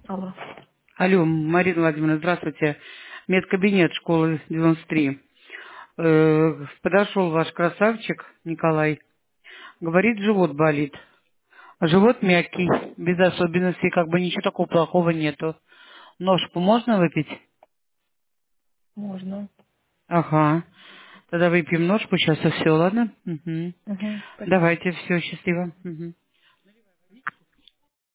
Алло. Алло, Марина Владимировна, здравствуйте. Медкабинет школы 93. Подошел ваш красавчик Николай. Говорит, живот болит. Живот мягкий, без особенностей, как бы ничего такого плохого нету. Ножку можно выпить? Можно. Ага. Тогда выпьем ножку сейчас и все, ладно? Угу. Угу, спасибо. Давайте, все, счастливо. Мгм.